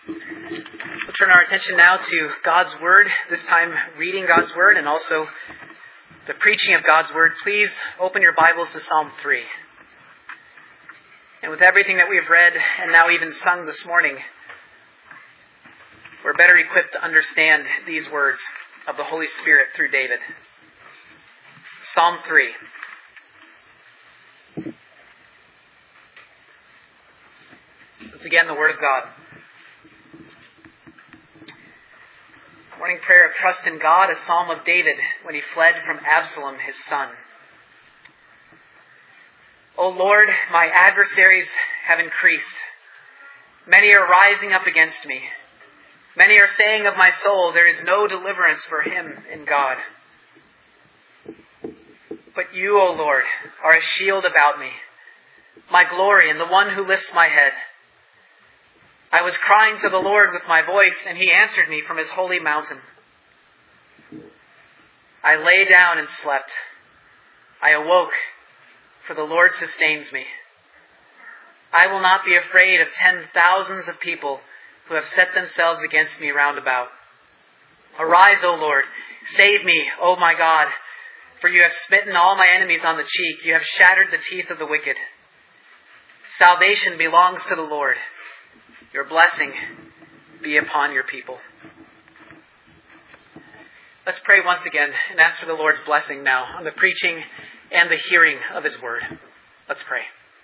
We'll turn our attention now to God's Word, this time reading God's Word and also the preaching of God's Word. Please open your Bibles to Psalm 3. And with everything that we've read and now even sung this morning, we're better equipped to understand these words of the Holy Spirit through David. Psalm 3. Once again, the Word of God. Morning prayer of trust in God, a psalm of David when he fled from Absalom, his son. O Lord, my adversaries have increased. Many are rising up against me. Many are saying of my soul, there is no deliverance for him in God. But you, O Lord, are a shield about me, my glory and the one who lifts my head. I was crying to the Lord with my voice, and he answered me from his holy mountain. I lay down and slept. I awoke, for the Lord sustains me. I will not be afraid of 10,000s of people who have set themselves against me round about. Arise, O Lord, save me, O my God, for you have smitten all my enemies on the cheek. You have shattered the teeth of the wicked. Salvation belongs to the Lord. Your blessing be upon your people. Let's pray once again and ask for the Lord's blessing now on the preaching and the hearing of His Word. Let's pray.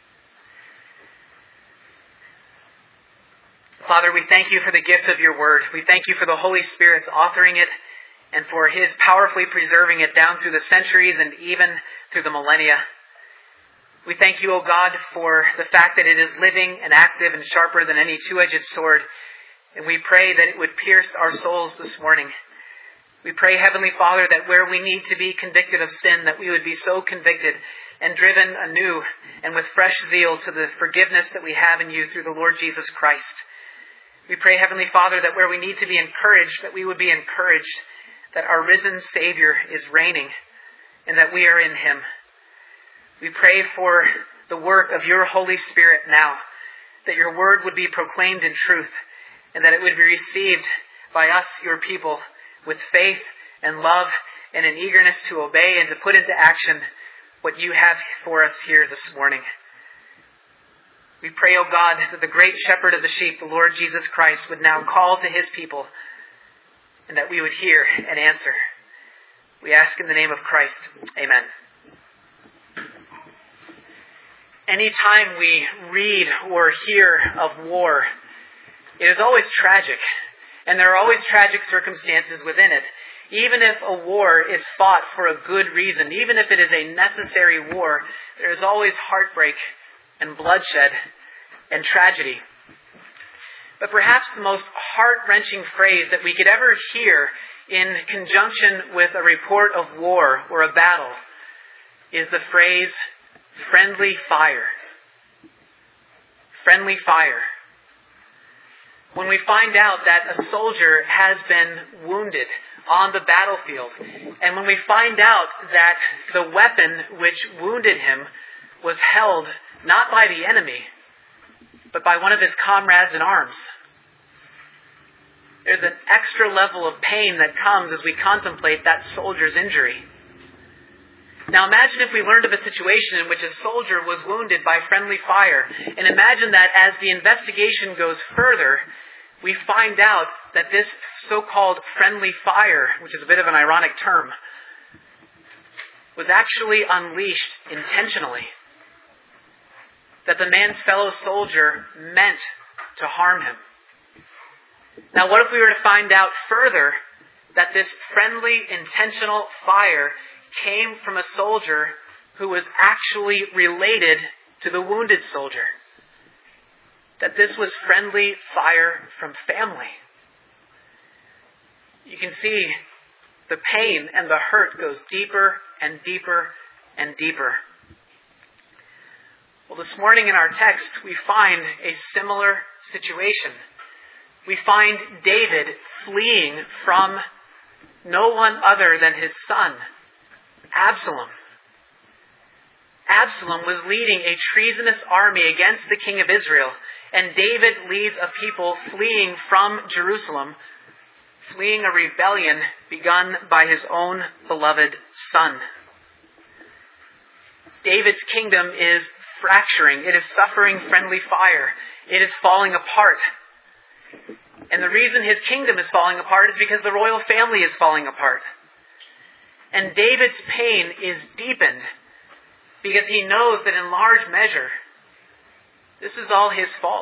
Father, we thank you for the gift of your Word. We thank you for the Holy Spirit's authoring it and for His powerfully preserving it down through the centuries and even through the millennia. We thank you, O God, for the fact that it is living and active and sharper than any two-edged sword. And we pray that it would pierce our souls this morning. We pray, Heavenly Father, that where we need to be convicted of sin, that we would be so convicted and driven anew and with fresh zeal to the forgiveness that we have in you through the Lord Jesus Christ. We pray, Heavenly Father, that where we need to be encouraged, that we would be encouraged, that our risen Savior is reigning and that we are in Him. We pray for the work of your Holy Spirit now, that your word would be proclaimed in truth, and that it would be received by us, your people, with faith and love and an eagerness to obey and to put into action what you have for us here this morning. We pray, O God, that the great shepherd of the sheep, the Lord Jesus Christ, would now call to his people, and that we would hear and answer. We ask in the name of Christ. Amen. Anytime we read or hear of war, it is always tragic, and there are always tragic circumstances within it. Even if a war is fought for a good reason, even if it is a necessary war, there is always heartbreak and bloodshed and tragedy. But perhaps the most heart-wrenching phrase that we could ever hear in conjunction with a report of war or a battle is the phrase, friendly fire. Friendly fire. When we find out that a soldier has been wounded on the battlefield, and when we find out that the weapon which wounded him was held not by the enemy, but by one of his comrades in arms, there's an extra level of pain that comes as we contemplate that soldier's injury. Now imagine if we learned of a situation in which a soldier was wounded by friendly fire. And imagine that as the investigation goes further, we find out that this so-called friendly fire, which is a bit of an ironic term, was actually unleashed intentionally. That the man's fellow soldier meant to harm him. Now what if we were to find out further that this friendly, intentional fire came from a soldier who was actually related to the wounded soldier? That this was friendly fire from family. You can see the pain and the hurt goes deeper and deeper and deeper. Well, this morning in our text, we find a similar situation. We find David fleeing from no one other than his son, Absalom. Absalom was leading a treasonous army against the king of Israel, And David leads a people fleeing from Jerusalem, fleeing a rebellion begun by his own beloved son. David's kingdom is fracturing. It is suffering friendly fire. It is falling apart. And the reason his kingdom is falling apart is because the royal family is falling apart. And David's pain is deepened because he knows that in large measure, this is all his fault.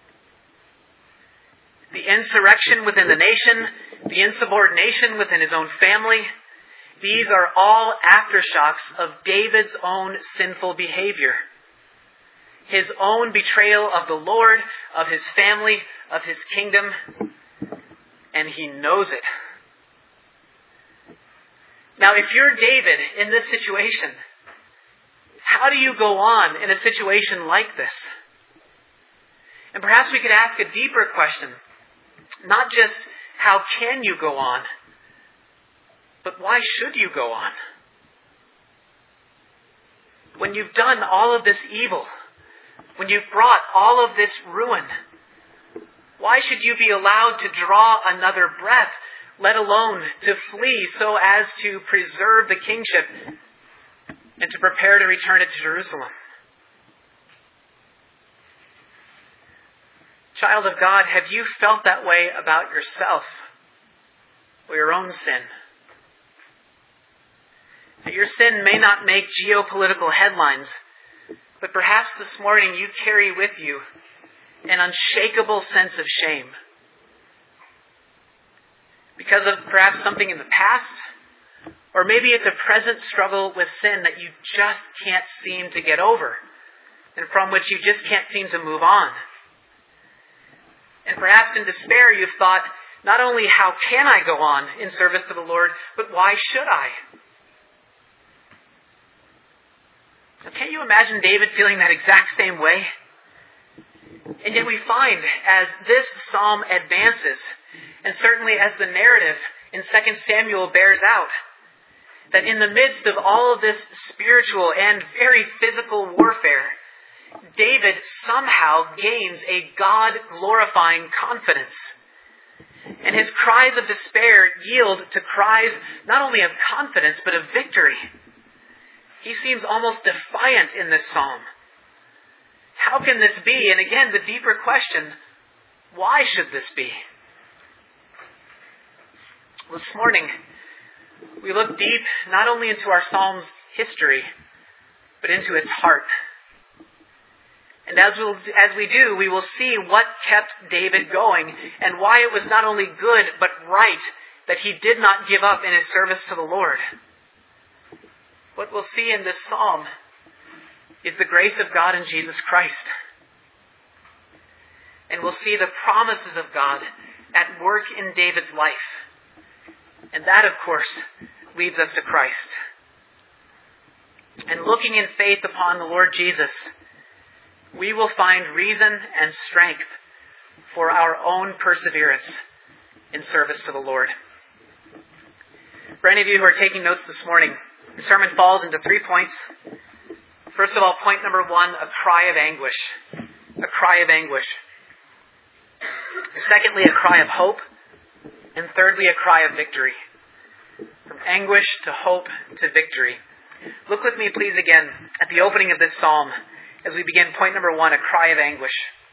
The insurrection within the nation, the insubordination within his own family, these are all aftershocks of David's own sinful behavior. His own betrayal of the Lord, of his family, of his kingdom, and he knows it. Now, if you're David in this situation, how do you go on in a situation like this? And perhaps we could ask a deeper question. Not just how can you go on, but why should you go on? When you've done all of this evil, when you've brought all of this ruin, why should you be allowed to draw another breath, let alone to flee so as to preserve the kingship and to prepare to return it to Jerusalem? Child of God, have you felt that way about yourself or your own sin? That your sin may not make geopolitical headlines, but perhaps this morning you carry with you an unshakable sense of shame. Because of perhaps something in the past, or maybe it's a present struggle with sin that you just can't seem to get over, and from which you just can't seem to move on. And perhaps in despair you've thought, not only how can I go on in service to the Lord, but why should I? Now, can't you imagine David feeling that exact same way? And yet we find as this psalm advances, and certainly as the narrative in 2 Samuel bears out, that in the midst of all of this spiritual and very physical warfare, David somehow gains a God-glorifying confidence. And his cries of despair yield to cries not only of confidence, but of victory. He seems almost defiant in this psalm. How can this be? And again, the deeper question, why should this be? Well, this morning, we look deep not only into our psalm's history, but into its heart. And as we do, we will see what kept David going and why it was not only good but right that he did not give up in his service to the Lord. What we'll see in this psalm is the grace of God in Jesus Christ. And we'll see the promises of God at work in David's life. And that, of course, leads us to Christ. And looking in faith upon the Lord Jesus, we will find reason and strength for our own perseverance in service to the Lord. For any of you who are taking notes this morning, the sermon falls into 3 points. First of all, point number 1, a cry of anguish. A cry of anguish. Secondly, a cry of hope. And thirdly, a cry of victory. From anguish to hope to victory. Look with me, please, again at the opening of this psalm as we begin point number 1, a cry of anguish.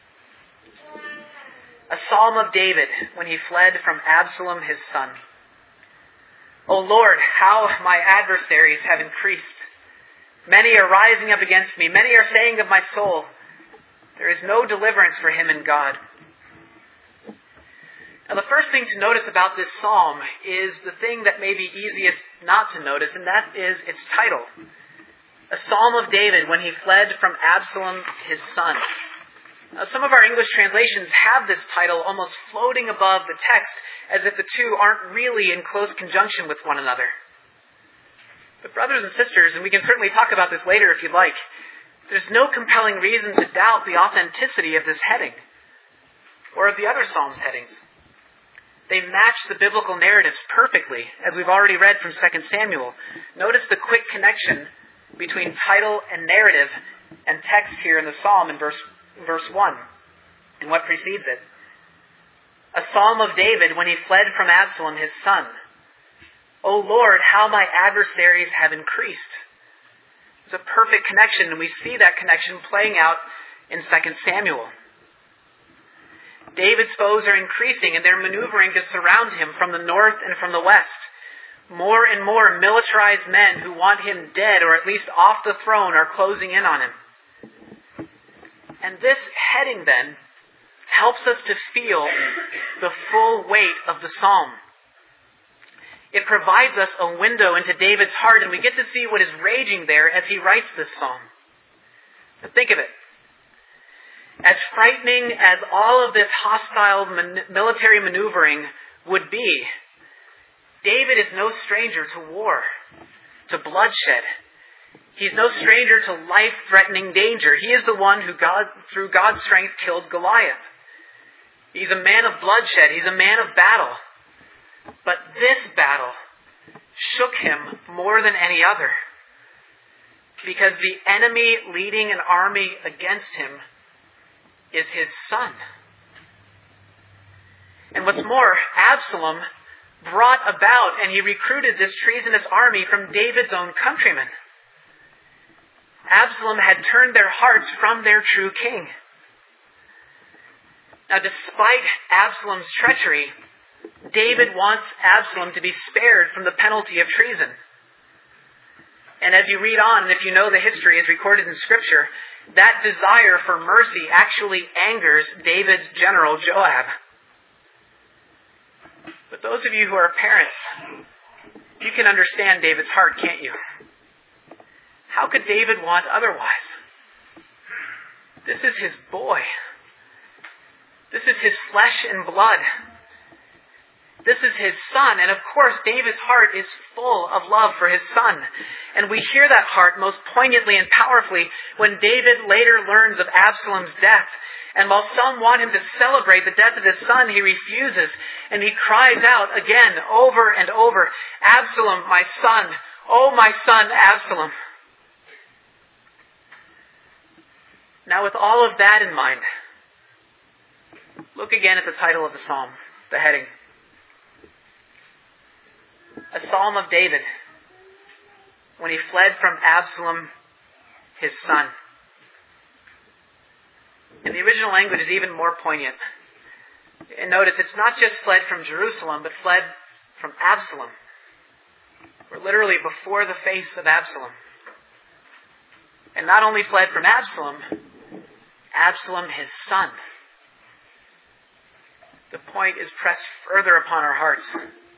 A psalm of David when he fled from Absalom his son. O Lord, how my adversaries have increased. Many are rising up against me. Many are saying of my soul, there is no deliverance for him in God. Now, the first thing to notice about this psalm is the thing that may be easiest not to notice, and that is its title. A psalm of David when he fled from Absalom his son. Now, some of our English translations have this title almost floating above the text as if the two aren't really in close conjunction with one another. But brothers and sisters, and we can certainly talk about this later if you'd like, there's no compelling reason to doubt the authenticity of this heading or of the other Psalms headings. They match the biblical narratives perfectly, as we've already read from 2 Samuel. Notice the quick connection between title and narrative and text here in the psalm in verse 1. and what precedes it. A psalm of David when he fled from Absalom, his son. O Lord, how my adversaries have increased. It's a perfect connection, and we see that connection playing out in 2 Samuel. David's foes are increasing, and they're maneuvering to surround him from the north and from the west. More and more militarized men who want him dead or at least off the throne are closing in on him. And this heading then helps us to feel the full weight of the psalm. It provides us a window into David's heart, and we get to see what is raging there as he writes this psalm. Now think of it. As frightening as all of this hostile military maneuvering would be, David is no stranger to war, to bloodshed. He's no stranger to life-threatening danger. He is the one who, through God's strength, killed Goliath. He's a man of bloodshed. He's a man of battle. But this battle shook him more than any other, because the enemy leading an army against him is his son. And what's more, Absalom brought about and he recruited this treasonous army from David's own countrymen. Absalom had turned their hearts from their true king. Now, despite Absalom's treachery, David wants Absalom to be spared from the penalty of treason. And as you read on, and if you know the history as recorded in Scripture, that desire for mercy actually angers David's general Joab. But those of you who are parents, you can understand David's heart, can't you? How could David want otherwise? This is his boy. This is his flesh and blood. This is his son. And of course, David's heart is full of love for his son. And we hear that heart most poignantly and powerfully when David later learns of Absalom's death. And while some want him to celebrate the death of his son, he refuses. And he cries out again, over and over, Absalom, my son. Oh, my son, Absalom. Now, with all of that in mind, look again at the title of the psalm, the heading. A psalm of David when he fled from Absalom, his son. And the original language is even more poignant. And notice, it's not just fled from Jerusalem, but fled from Absalom. We're literally before the face of Absalom. And not only fled from Absalom, Absalom, his son. The point is pressed further upon our hearts.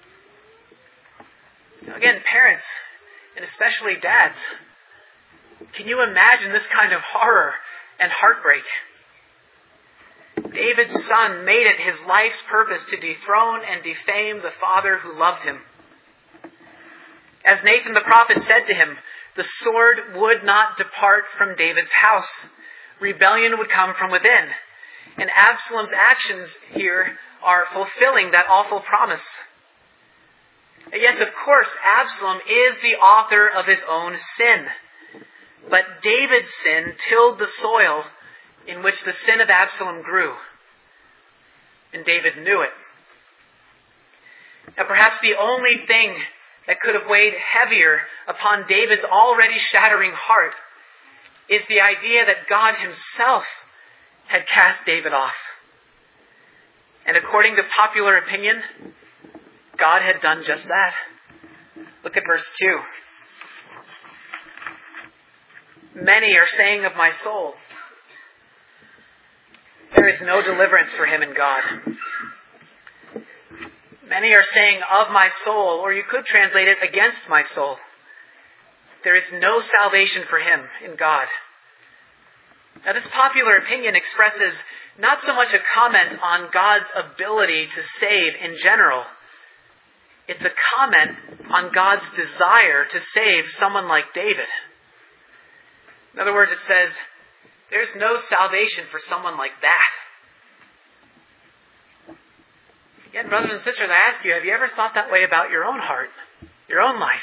Now again, parents, and especially dads, can you imagine this kind of horror and heartbreak? David's son made it his life's purpose to dethrone and defame the father who loved him. As Nathan the prophet said to him, the sword would not depart from David's house. Rebellion would come from within. And Absalom's actions here are fulfilling that awful promise. Yes, of course, Absalom is the author of his own sin. But David's sin tilled the soil in which the sin of Absalom grew. And David knew it. Now perhaps the only thing that could have weighed heavier upon David's already shattering heart is the idea that God himself had cast David off. And according to popular opinion, God had done just that. Look at verse 2. Many are saying of my soul, there is no deliverance for him in God. Many are saying of my soul, or you could translate it against my soul. There is no salvation for him in God. Now this popular opinion expresses not so much a comment on God's ability to save in general. It's a comment on God's desire to save someone like David. In other words, it says, there's no salvation for someone like that. Again, brothers and sisters, I ask you, have you ever thought that way about your own heart, your own life?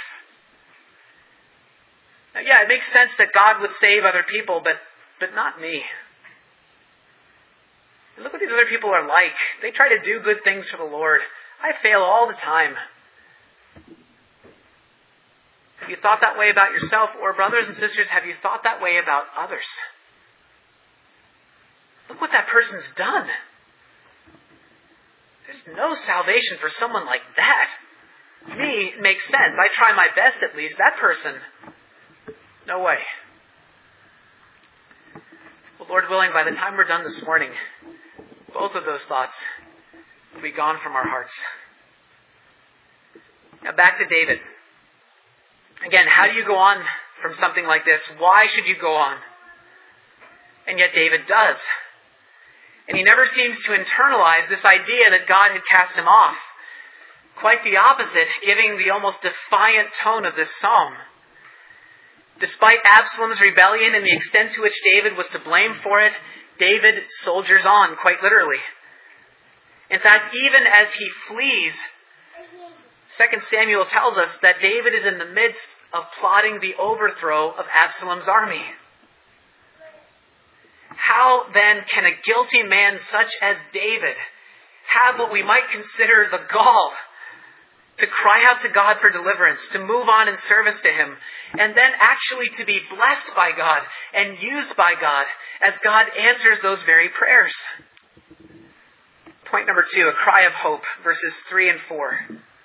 Now, yeah, it makes sense that God would save other people, but not me. And look what these other people are like. They try to do good things for the Lord. I fail all the time. Have you thought that way about yourself? Or brothers and sisters, have you thought that way about others? Look what that person's done. There's no salvation for someone like that. Me, it makes sense. I try my best at least. That person, no way. Well, Lord willing, by the time we're done this morning, both of those thoughts will be gone from our hearts. Now back to David. Again, how do you go on from something like this? Why should you go on? And yet David does. And he never seems to internalize this idea that God had cast him off. Quite the opposite, giving the almost defiant tone of this psalm. Despite Absalom's rebellion and the extent to which David was to blame for it, David soldiers on, quite literally. In fact, even as he flees, 2 Samuel tells us that David is in the midst of plotting the overthrow of Absalom's army. How then can a guilty man such as David have what we might consider the gall to cry out to God for deliverance, to move on in service to Him, and then actually to be blessed by God and used by God as God answers those very prayers? Point number 2, a cry of hope, verses 3 and 4.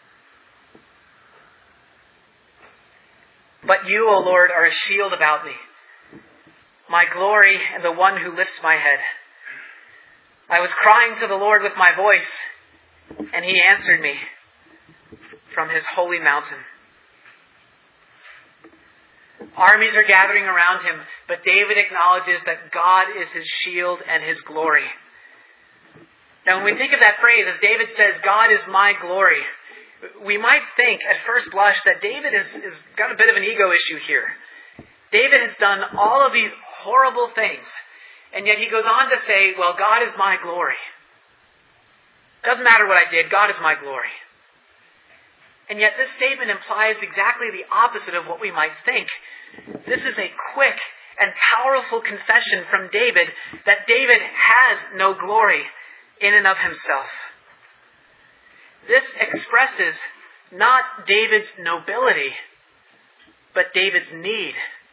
But you, O Lord, are a shield about me, my glory and the one who lifts my head. I was crying to the Lord with my voice, and He answered me from His holy mountain. Armies are gathering around him, but David acknowledges that God is his shield and his glory. Now, when we think of that phrase, as David says, God is my glory, we might think at first blush that David has got a bit of an ego issue here. David has done all of these horrible things, and yet he goes on to say, well, God is my glory. Doesn't matter what I did, God is my glory. And yet this statement implies exactly the opposite of what we might think. This is a quick and powerful confession from David that David has no glory in and of himself. This expresses not David's nobility, but David's need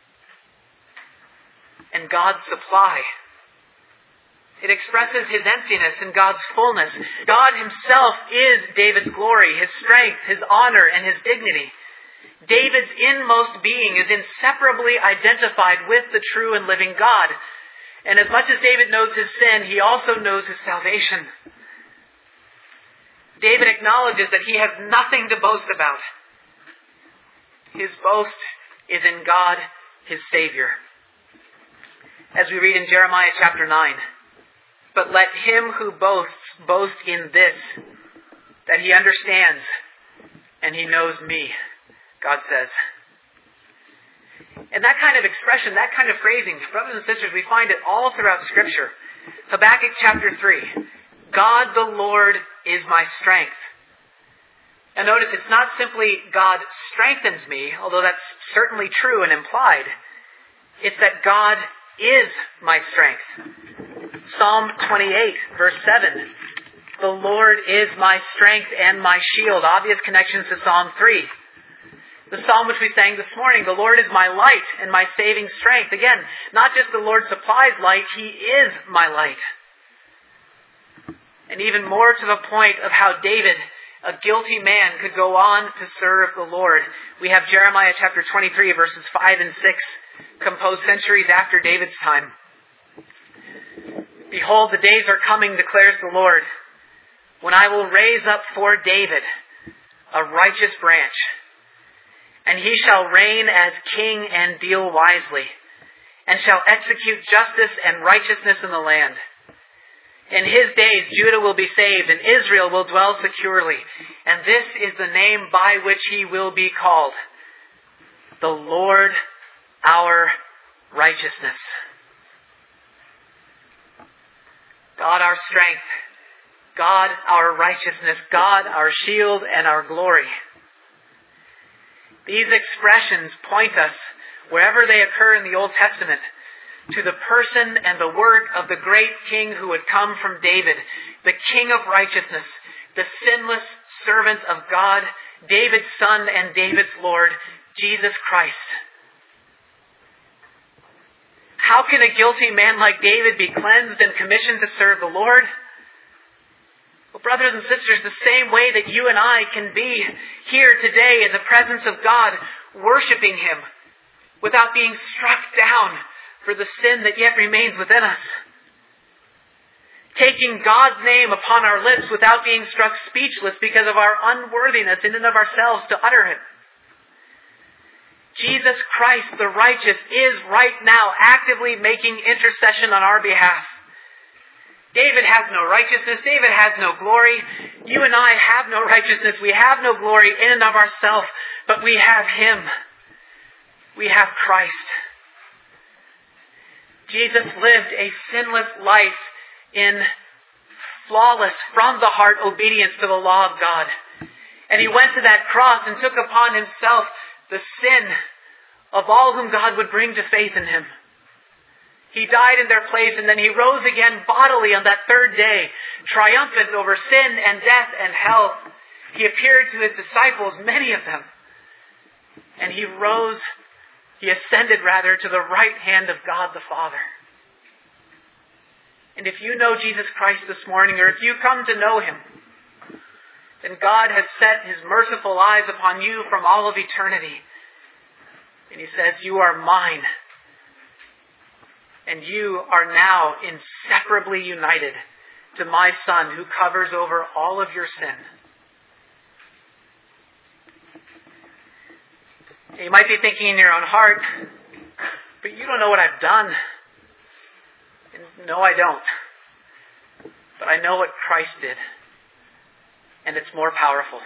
and God's supply. It expresses his emptiness and God's fullness. God himself is David's glory, his strength, his honor, and his dignity. David's inmost being is inseparably identified with the true and living God. And as much as David knows his sin, he also knows his salvation. David acknowledges that he has nothing to boast about. His boast is in God, his Savior. As we read in Jeremiah chapter 9, but let him who boasts boast in this, that he understands and he knows me, God says. And that kind of expression, that kind of phrasing, brothers and sisters, we find it all throughout Scripture. Habakkuk chapter 3, God the Lord is my strength. And notice it's not simply God strengthens me, although that's certainly true and implied. It's that God is my strength. Psalm 28, verse 7. The Lord is my strength and my shield. Obvious connections to Psalm 3. The psalm which we sang this morning, the Lord is my light and my saving strength. Again, not just the Lord supplies light, He is my light. And even more to the point of how David, a guilty man, could go on to serve the Lord, we have Jeremiah chapter 23, verses 5 and 6, composed centuries after David's time. Behold, the days are coming, declares the Lord, when I will raise up for David a righteous branch, and he shall reign as king and deal wisely, and shall execute justice and righteousness in the land. In his days Judah will be saved, and Israel will dwell securely, and this is the name by which he will be called, the Lord our righteousness. God our strength, God our righteousness, God our shield and our glory. These expressions point us, wherever they occur in the Old Testament, to the person and the work of the great King who would come from David, the King of righteousness, the sinless servant of God, David's son and David's Lord, Jesus Christ. How can a guilty man like David be cleansed and commissioned to serve the Lord? Well, brothers and sisters, the same way that you and I can be here today in the presence of God, worshiping Him without being struck down for the sin that yet remains within us. Taking God's name upon our lips without being struck speechless because of our unworthiness in and of ourselves to utter it. Jesus Christ, the righteous, is right now actively making intercession on our behalf. David has no righteousness. David has no glory. You and I have no righteousness. We have no glory in and of ourselves, but we have Him. We have Christ. Jesus lived a sinless life in flawless, from the heart obedience to the law of God. And He went to that cross and took upon Himself the sin of all whom God would bring to faith in Him. He died in their place, and then He rose again bodily on that third day, triumphant over sin and death and hell. He appeared to His disciples, many of them. And He ascended to the right hand of God the Father. And if you know Jesus Christ this morning, or if you come to know Him, then God has set His merciful eyes upon you from all of eternity. And He says, you are mine. And you are now inseparably united to my Son who covers over all of your sin. You might be thinking in your own heart, but you don't know what I've done. And no, I don't. But I know what Christ did. And it's more powerful.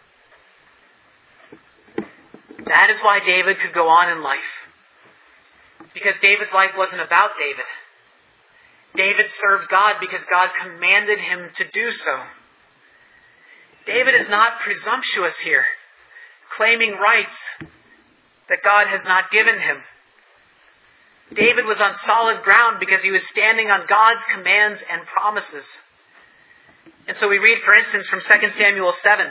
That is why David could go on in life. Because David's life wasn't about David. David served God because God commanded him to do so. David is not presumptuous here, claiming rights that God has not given him. David was on solid ground because he was standing on God's commands and promises. And so we read, for instance, from 2 Samuel 7,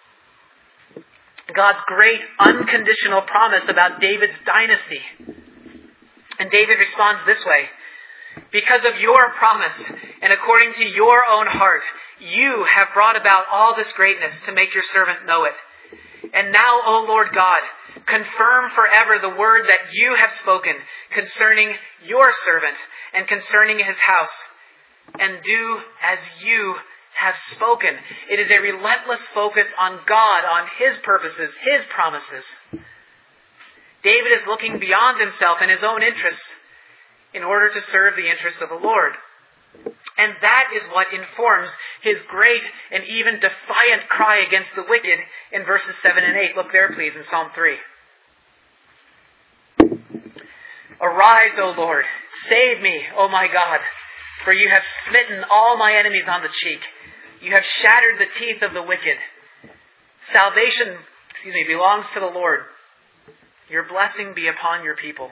God's great unconditional promise about David's dynasty. And David responds this way, because of your promise and according to your own heart, you have brought about all this greatness to make your servant know it. And now, O Lord God, confirm forever the word that you have spoken concerning your servant and concerning his house, and do as you have spoken. It is a relentless focus on God, on His purposes, His promises. David is looking beyond himself and his own interests in order to serve the interests of the Lord. And that is what informs his great and even defiant cry against the wicked in verses 7 and 8. Look there, please, in Psalm 3. Arise, O Lord, save me, O my God, for you have smitten all my enemies on the cheek. You have shattered the teeth of the wicked. Salvation, belongs to the Lord. Your blessing be upon your people.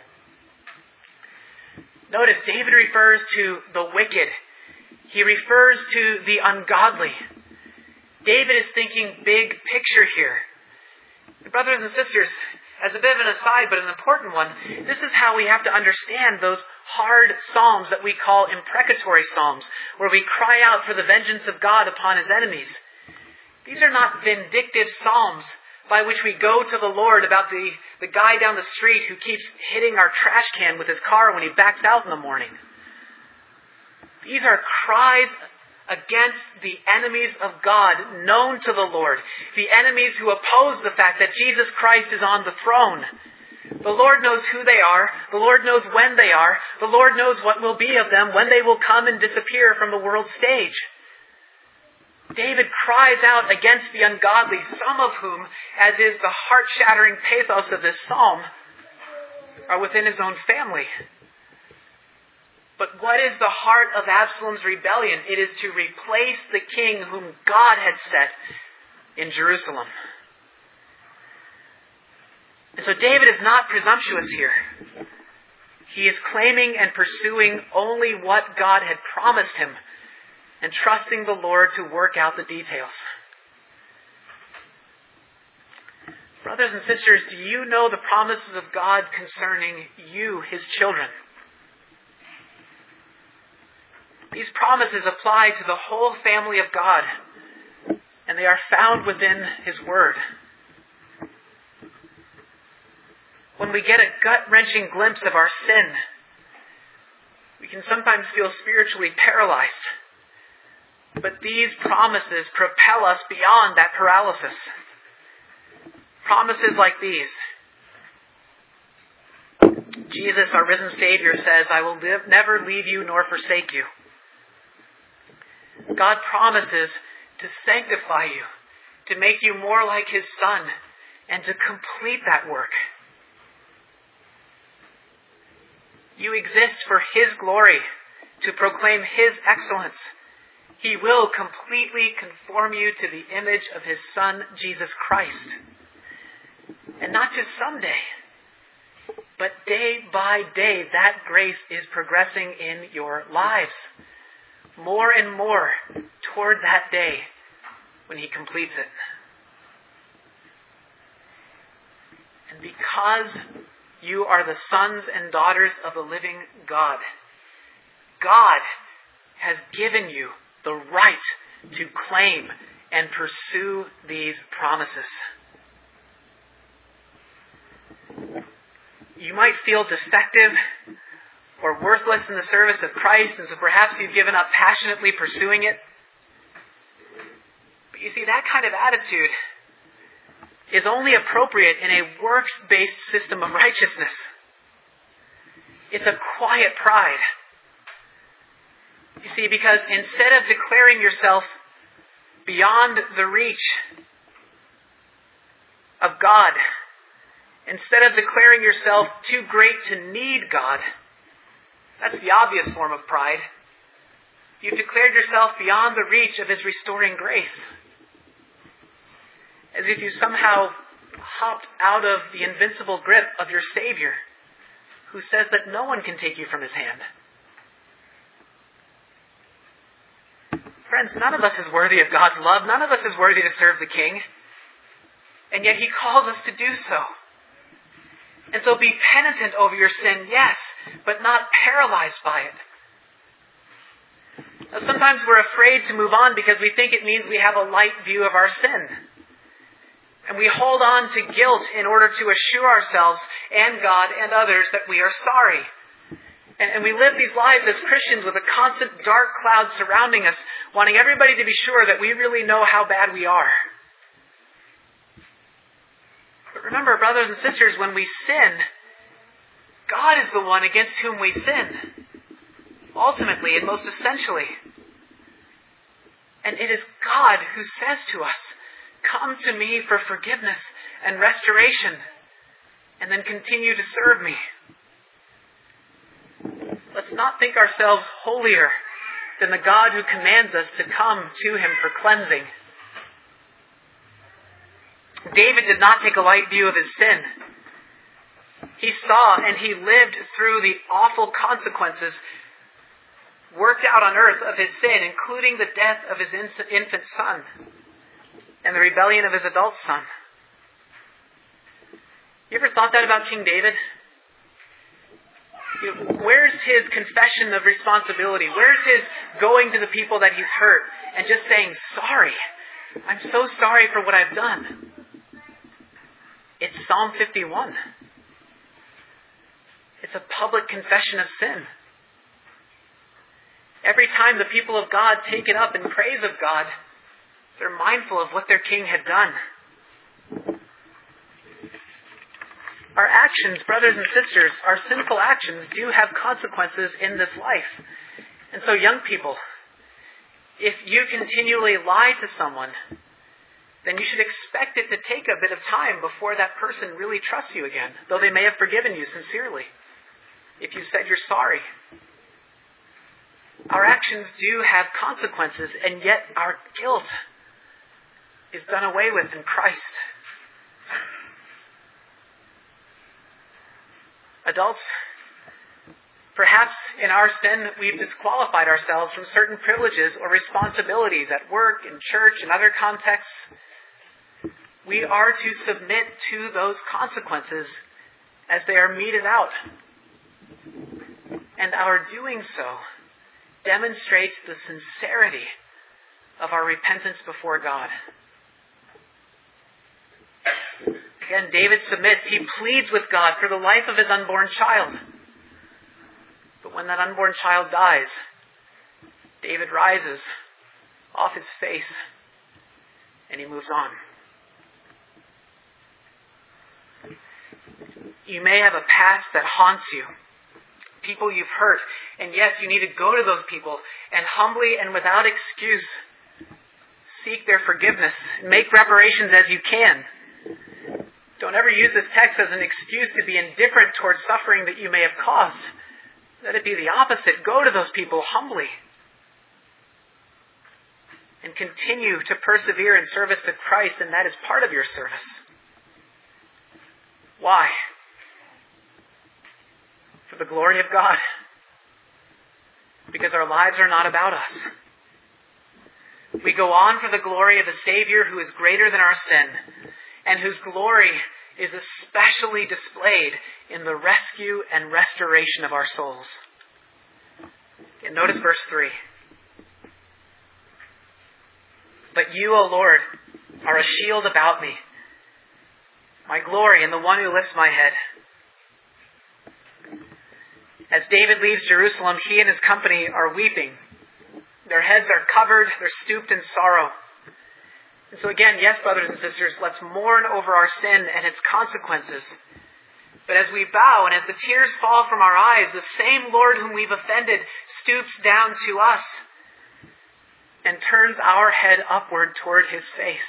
Notice, David refers to the wicked. He refers to the ungodly. David is thinking big picture here. Brothers and sisters, as a bit of an aside, but an important one, this is how we have to understand those hard psalms that we call imprecatory psalms, where we cry out for the vengeance of God upon His enemies. These are not vindictive psalms by which we go to the Lord about the guy down the street who keeps hitting our trash can with his car when he backs out in the morning. These are cries against the enemies of God known to the Lord, the enemies who oppose the fact that Jesus Christ is on the throne. The Lord knows who they are. The Lord knows when they are. The Lord knows what will be of them when they will come and disappear from the world stage. David cries out against the ungodly, some of whom, as is the heart-shattering pathos of this psalm, are within his own family. But what is the heart of Absalom's rebellion? It is to replace the king whom God had set in Jerusalem. And so David is not presumptuous here. He is claiming and pursuing only what God had promised him and trusting the Lord to work out the details. Brothers and sisters, do you know the promises of God concerning you, his children? These promises apply to the whole family of God, and they are found within his word. When we get a gut-wrenching glimpse of our sin, we can sometimes feel spiritually paralyzed. But these promises propel us beyond that paralysis. Promises like these. Jesus, our risen Savior, says, I will never leave you nor forsake you. God promises to sanctify you, to make you more like his Son, and to complete that work. You exist for his glory, to proclaim his excellence. He will completely conform you to the image of his Son, Jesus Christ. And not just someday, but day by day, that grace is progressing in your lives. More and more toward that day when he completes it. And because you are the sons and daughters of the living God, God has given you the right to claim and pursue these promises. You might feel defective or worthless in the service of Christ, and so perhaps you've given up passionately pursuing it. But you see, that kind of attitude is only appropriate in a works-based system of righteousness. It's a quiet pride. You see, because instead of declaring yourself beyond the reach of God, instead of declaring yourself too great to need God, that's the obvious form of pride. You've declared yourself beyond the reach of his restoring grace. As if you somehow hopped out of the invincible grip of your Savior, who says that no one can take you from his hand. Friends, none of us is worthy of God's love. None of us is worthy to serve the King. And yet he calls us to do so. And so be penitent over your sin, yes, but not paralyzed by it. Now, sometimes we're afraid to move on because we think it means we have a light view of our sin. And we hold on to guilt in order to assure ourselves and God and others that we are sorry. And we live these lives as Christians with a constant dark cloud surrounding us, wanting everybody to be sure that we really know how bad we are. But remember, brothers and sisters, when we sin, God is the one against whom we sin. Ultimately and most essentially. And it is God who says to us, come to me for forgiveness and restoration, and then continue to serve me. Let's not think ourselves holier than the God who commands us to come to him for cleansing. David did not take a light view of his sin. He saw and he lived through the awful consequences worked out on earth of his sin, including the death of his infant son and the rebellion of his adult son. You ever thought that about King David? Where's his confession of responsibility? Where's his going to the people that he's hurt and just saying, sorry, I'm so sorry for what I've done? It's Psalm 51. It's a public confession of sin. Every time the people of God take it up in praise of God, they're mindful of what their king had done. Our actions, brothers and sisters, our sinful actions do have consequences in this life. And so young people, if you continually lie to someone, then you should expect it to take a bit of time before that person really trusts you again, though they may have forgiven you sincerely, if you said you're sorry. Our actions do have consequences, and yet our guilt is done away with in Christ. Adults, Perhaps in our sin, we've disqualified ourselves from certain privileges or responsibilities at work, in church, and other contexts. We are to submit to those consequences as they are meted out. And our doing so demonstrates the sincerity of our repentance before God. Again, David submits. He pleads with God for the life of his unborn child. But when that unborn child dies, David rises off his face and he moves on. You may have a past that haunts you, people you've hurt, and yes, you need to go to those people and humbly and without excuse seek their forgiveness. Make reparations as you can. Don't ever use this text as an excuse to be indifferent towards suffering that you may have caused. Let it be the opposite. Go to those people humbly and continue to persevere in service to Christ, and that is part of your service. Why? For the glory of God. Because our lives are not about us. We go on for the glory of a Savior who is greater than our sin, and whose glory is especially displayed in the rescue and restoration of our souls. And notice verse 3. But you, O Lord, are a shield about me, my glory and the one who lifts my head. As David leaves Jerusalem, he and his company are weeping. Their heads are covered, they're stooped in sorrow. And so again, yes, brothers and sisters, let's mourn over our sin and its consequences. But as we bow and as the tears fall from our eyes, the same Lord whom we've offended stoops down to us and turns our head upward toward his face.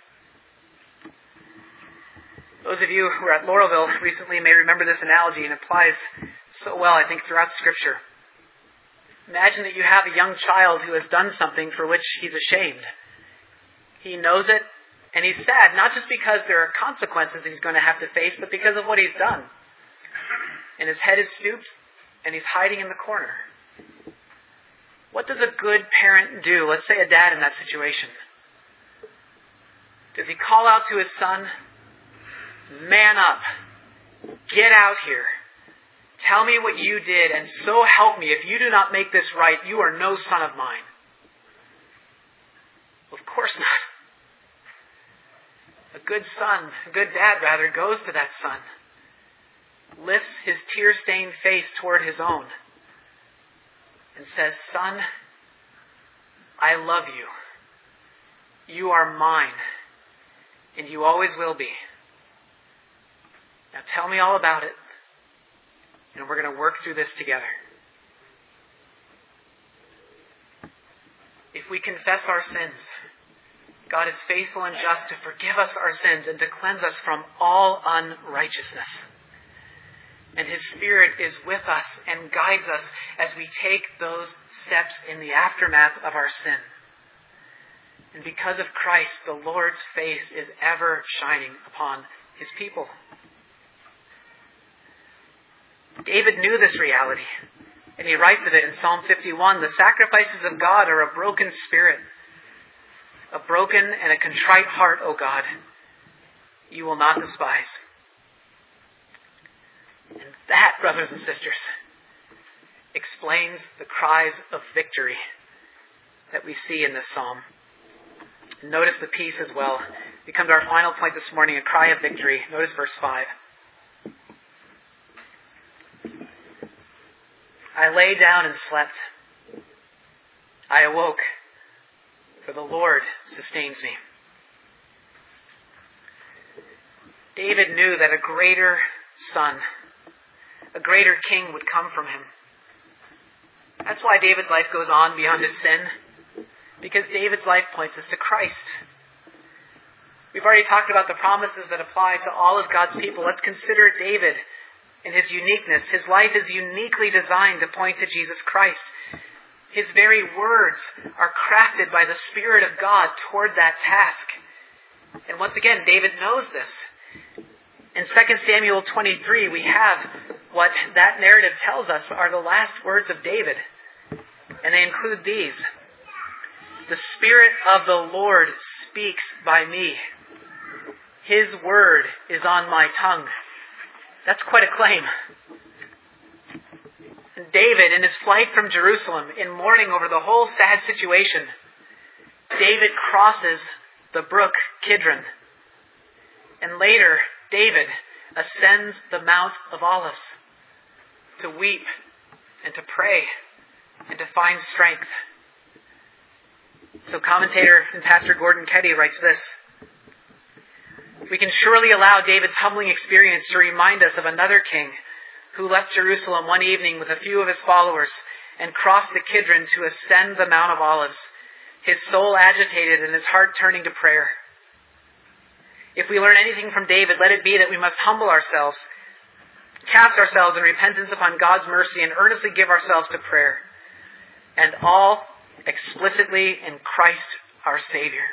Those of you who were at Laurelville recently may remember this analogy, and it applies so well, I think, throughout Scripture. Imagine that you have a young child who has done something for which he's ashamed. He knows it, and he's sad, not just because there are consequences he's going to have to face, but because of what he's done. And his head is stooped, and he's hiding in the corner. What does a good parent do? Let's say a dad in that situation. Does he call out to his son, "Man up, get out here, tell me what you did, and so help me, if you do not make this right, you are no son of mine"? Well, of course not. A good dad rather, goes to that son, lifts his tear-stained face toward his own, and says, "Son, I love you. You are mine, and you always will be. Now tell me all about it, and we're going to work through this together." If we confess our sins, God is faithful and just to forgive us our sins and to cleanse us from all unrighteousness. And His Spirit is with us and guides us as we take those steps in the aftermath of our sin. And because of Christ, the Lord's face is ever shining upon His people. David knew this reality, and he writes of it in Psalm 51, "The sacrifices of God are a broken spirit. A broken and a contrite heart, O God, you will not despise." And that, brothers and sisters, explains the cries of victory that we see in this psalm. Notice the peace as well. We come to our final point this morning, a cry of victory. Notice verse 5. I lay down and slept. I awoke, for the Lord sustains me. David knew that a greater son, a greater king would come from him. That's why David's life goes on beyond his sin, because David's life points us to Christ. We've already talked about the promises that apply to all of God's people. Let's consider David in his uniqueness. His life is uniquely designed to point to Jesus Christ. His very words are crafted by the Spirit of God toward that task. And once again, David knows this. In 2 Samuel 23, we have what that narrative tells us are the last words of David. And they include these. The Spirit of the Lord speaks by me. His word is on my tongue. That's quite a claim. And David, in his flight from Jerusalem, in mourning over the whole sad situation, David crosses the brook Kidron. And later, David ascends the Mount of Olives to weep and to pray and to find strength. So commentator and Pastor Gordon Keddy writes this: we can surely allow David's humbling experience to remind us of another king who left Jerusalem one evening with a few of his followers and crossed the Kidron to ascend the Mount of Olives, his soul agitated and his heart turning to prayer. If we learn anything from David, let it be that we must humble ourselves, cast ourselves in repentance upon God's mercy, and earnestly give ourselves to prayer. And all explicitly in Christ our Savior.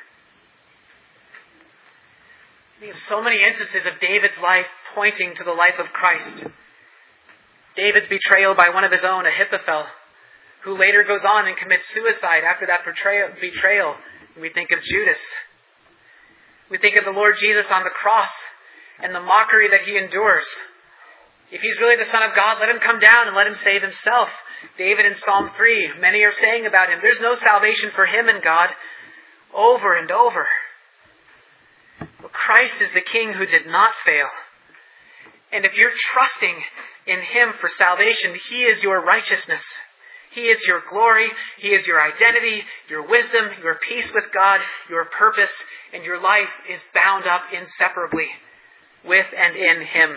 We have so many instances of David's life pointing to the life of Christ. David's betrayal by one of his own, Ahithophel, who later goes on and commits suicide after that betrayal. We think of Judas. We think of the Lord Jesus on the cross and the mockery that he endures. If he's really the Son of God, let him come down and let him save himself. David in Psalm 3, many are saying about him, there's no salvation for him in God, over and over. But Christ is the King who did not fail. And if you're trusting in him for salvation, he is your righteousness. He is your glory. He is your identity, your wisdom, your peace with God, your purpose, and your life is bound up inseparably with and in him.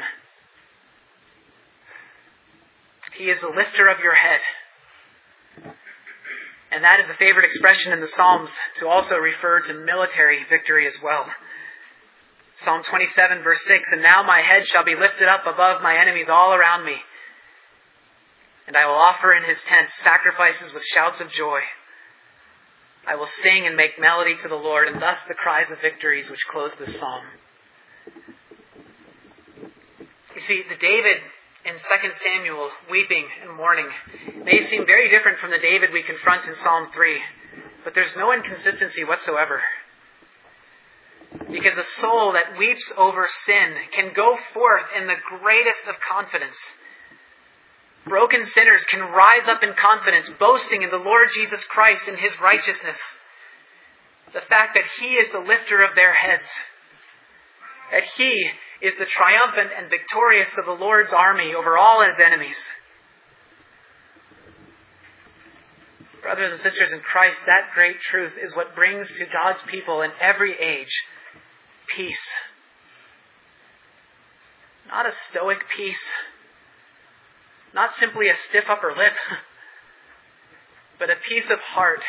He is the lifter of your head. And that is a favorite expression in the Psalms to also refer to military victory as well. Psalm 27 verse 6, and now my head shall be lifted up above my enemies all around me. And I will offer in his tent sacrifices with shouts of joy. I will sing and make melody to the Lord, and thus the cries of victories which close this psalm. You see, the David in 2 Samuel, weeping and mourning, may seem very different from the David we confront in Psalm 3, but there's no inconsistency whatsoever. Because a soul that weeps over sin can go forth in the greatest of confidence. Broken sinners can rise up in confidence, boasting in the Lord Jesus Christ and his righteousness. The fact that he is the lifter of their heads. That he is the triumphant and victorious of the Lord's army over all his enemies. Brothers and sisters in Christ, that great truth is what brings to God's people in every age peace. Not a stoic peace. Not simply a stiff upper lip, but a peace of heart.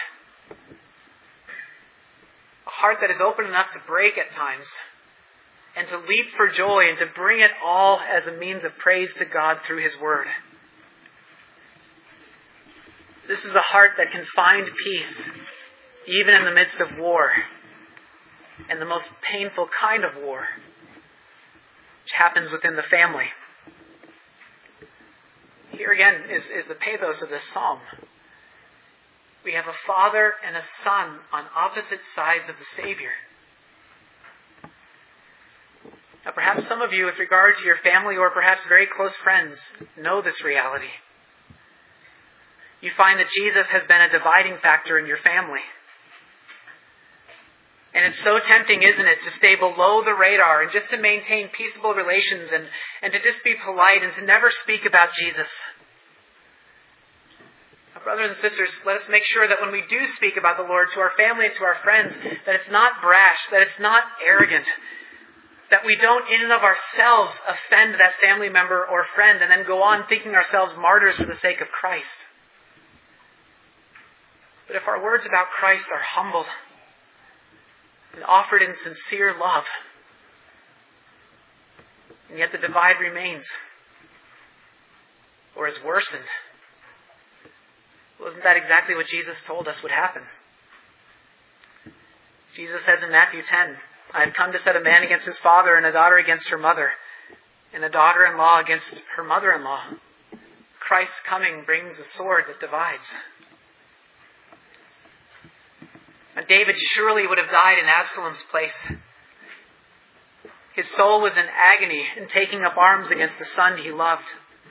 A heart that is open enough to break at times, and to leap for joy, and to bring it all as a means of praise to God through his word. This is a heart that can find peace, even in the midst of war, and the most painful kind of war, which happens within the family. Here again is the pathos of this psalm. We have a father and a son on opposite sides of the Savior. Now perhaps some of you, with regard to your family or perhaps very close friends, know this reality. You find that Jesus has been a dividing factor in your family. And it's so tempting, isn't it, to stay below the radar and just to maintain peaceable relations and to just be polite and to never speak about Jesus. Now, brothers and sisters, let us make sure that when we do speak about the Lord to our family and to our friends, that it's not brash, that it's not arrogant, that we don't in and of ourselves offend that family member or friend and then go on thinking ourselves martyrs for the sake of Christ. But if our words about Christ are humble and offered in sincere love, and yet the divide remains, or is worsened, wasn't that exactly what Jesus told us would happen? Jesus says in Matthew 10, I have come to set a man against his father and a daughter against her mother, and a daughter-in-law against her mother-in-law. Christ's coming brings a sword that divides. And David surely would have died in Absalom's place. His soul was in agony in taking up arms against the son he loved.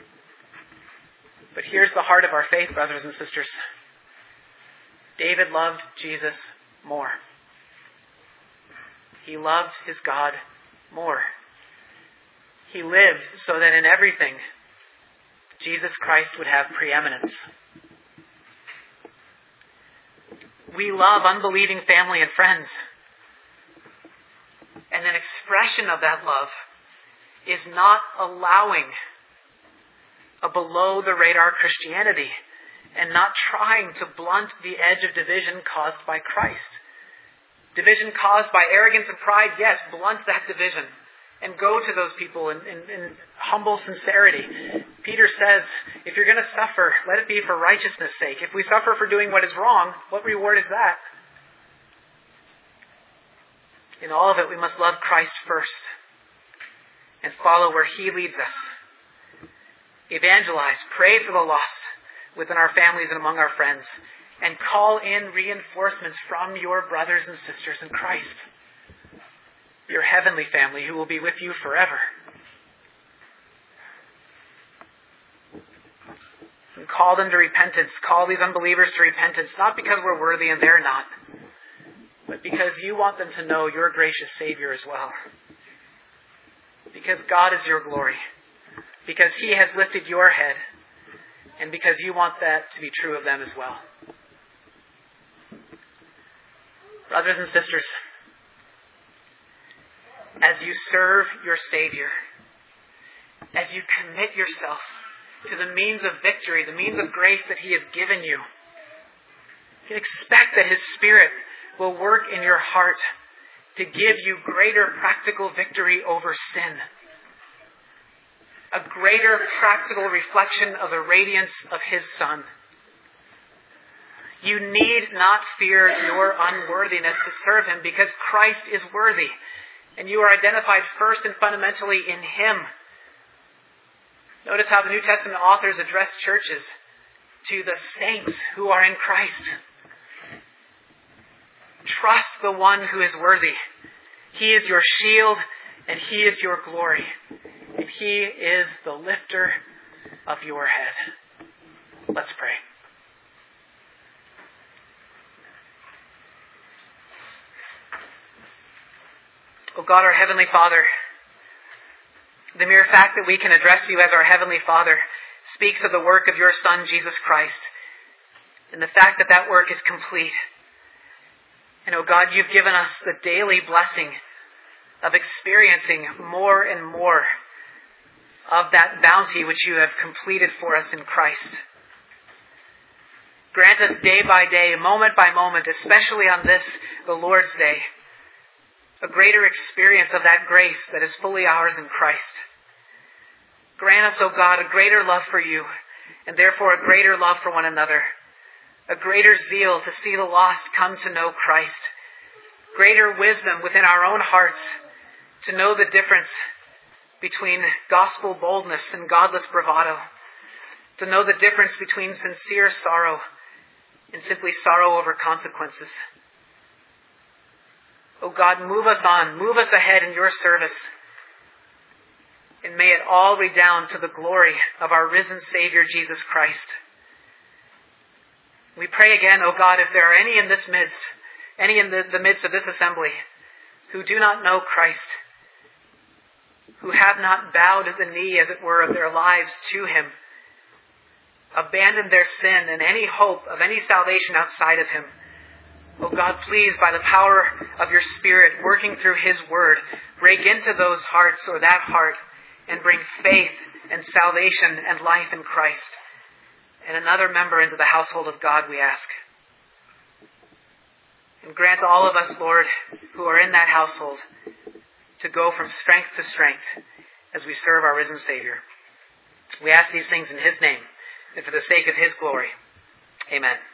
But here's the heart of our faith, brothers and sisters. David loved Jesus more. He loved his God more. He lived so that in everything, Jesus Christ would have preeminence. We love unbelieving family and friends. And an expression of that love is not allowing a below-the-radar Christianity and not trying to blunt the edge of division caused by Christ. Division caused by arrogance and pride, yes, blunt that division and go to those people in humble sincerity. Peter says, if you're going to suffer, let it be for righteousness' sake. If we suffer for doing what is wrong, what reward is that? In all of it, we must love Christ first and follow where He leads us. Evangelize, pray for the lost within our families and among our friends, and call in reinforcements from your brothers and sisters in Christ, your heavenly family who will be with you forever. And call them to repentance. Call these unbelievers to repentance, not because we're worthy and they're not, but because you want them to know your gracious Savior as well. Because God is your glory. Because He has lifted your head. And because you want that to be true of them as well. Brothers and sisters, as you serve your Savior, as you commit yourself to the means of victory, the means of grace that He has given you, you can expect that His Spirit will work in your heart to give you greater practical victory over sin. A greater practical reflection of the radiance of His Son. You need not fear your unworthiness to serve Him because Christ is worthy. And you are identified first and fundamentally in Him. Notice how the New Testament authors address churches to the saints who are in Christ. Trust the one who is worthy. He is your shield and He is your glory. And He is the lifter of your head. Let's pray. Oh God, our Heavenly Father, the mere fact that we can address You as our Heavenly Father speaks of the work of Your Son, Jesus Christ, and the fact that that work is complete. And oh God, You've given us the daily blessing of experiencing more and more of that bounty which You have completed for us in Christ. Grant us day by day, moment by moment, especially on this, the Lord's Day, a greater experience of that grace that is fully ours in Christ. Grant us, O God, a greater love for You, and therefore a greater love for one another, a greater zeal to see the lost come to know Christ, greater wisdom within our own hearts to know the difference between gospel boldness and godless bravado, to know the difference between sincere sorrow and simply sorrow over consequences. Oh God, move us on, move us ahead in Your service. And may it all redound to the glory of our risen Savior, Jesus Christ. We pray again, oh God, if there are any in this midst, any in the midst of this assembly, who do not know Christ, who have not bowed the knee, as it were, of their lives to Him, abandoned their sin and any hope of any salvation outside of Him, oh God, please, by the power of Your Spirit, working through His Word, break into those hearts or that heart and bring faith and salvation and life in Christ. And another member into the household of God, we ask. And grant all of us, Lord, who are in that household, to go from strength to strength as we serve our risen Savior. We ask these things in His name and for the sake of His glory. Amen.